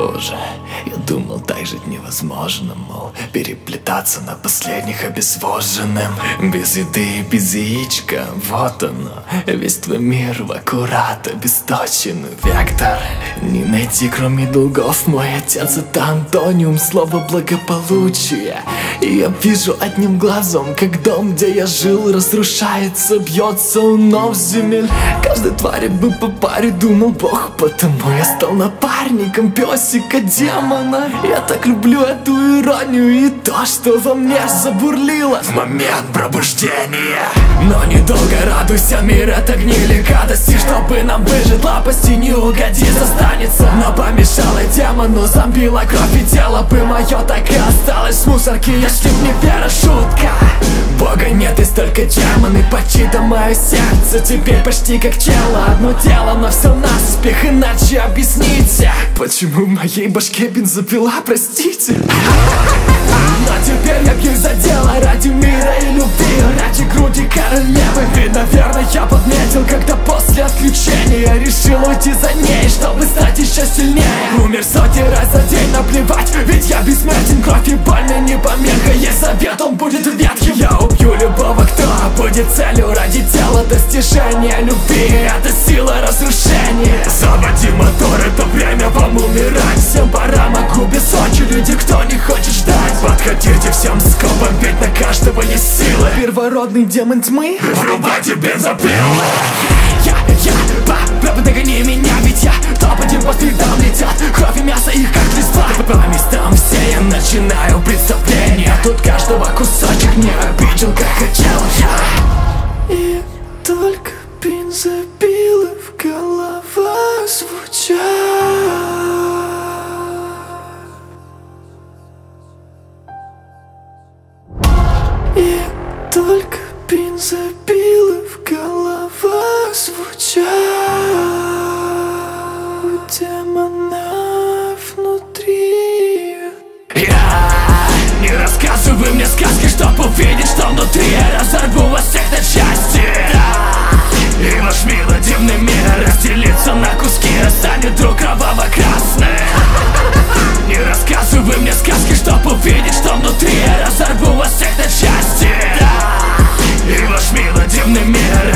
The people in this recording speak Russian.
Боже, я думал, так жить невозможно, мол, переплетаться на последних обезвоженным. Без еды и без яичка, вот оно, весь твой мир в аккурат обесточен. Вектор не найти, кроме долгов. Мой отец это антониум слова благополучия. И я вижу одним глазом, как дом, где я жил, разрушается, бьется он нов земель. Каждой твари бы по паре, думал Бог, потому я стал напарником песика демона. Я так люблю эту иронию и то, что во мне забурлило в момент пробуждения. Но недолго радуйся, мир это гнили гадости. Чтобы нам выжить, лопасти не угодить останется. Но помешала демону, зомбила кровь и тело бы мое так и осталось в мусорке, если б не вера, шутка. Бога нет и столько демоны, почти-то мое сердце теперь почти как тело. Одно тело, но все наспех, иначе объясните, почему в моей башке бензопила, простите. Но теперь я бьюсь за дело ради мира и любви, ради груди королевы. И, наверное, я подметил, когда после отключения решил уйти за ней, чтобы стать еще сильнее. Умер сотни раз за день, наплевать, ведь я бессмертен. Кровь и больно не помеха, есть совет, он будет ветхим. Я убью любого, кто будет целью ради тела. Достижения любви, это сила разрушения. Заводи мотор, это время вам умирать. Всем пора, могу без очереди, кто не хочет ждать. Подходите всем скопом, ведь на каждого есть силы. Первородный демон тьмы, врубайте бензопилы. Папа, догони меня, ведь я топ-1 по следам летят. Кровь и мясо их как листва. По местам все я начинаю представление. Тут каждого кусочек не обидел, как хотел я. И только бензопилы в головах звучат. И только бензопилы в головах звучат. У демона внутри. Не рассказывай мне сказки, чтоб увидеть, что внутри. Я разорву вас всех на части. И ваш милодивный мир разделится на куски, станет вдруг кроваво-красный. Не рассказывай мне сказки, чтоб увидеть, что внутри. Я разорву вас всех на части. И ваш милодивный мир